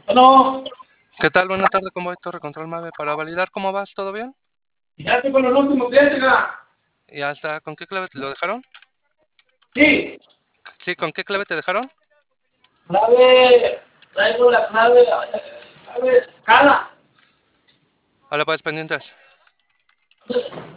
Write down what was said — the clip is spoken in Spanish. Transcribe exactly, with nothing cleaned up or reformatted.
Bueno, ¿Qué tal? Buenas tardes, ¿cómo va Torre Control Mave? Para validar cómo vas, ¿todo bien? ya estoy con el último cliente, ¿verdad? Ya está, ¿con qué clave te lo dejaron? Sí, Sí, ¿con qué clave te dejaron? clave, traigo la clave, clave, cada. Hola, pues pendientes.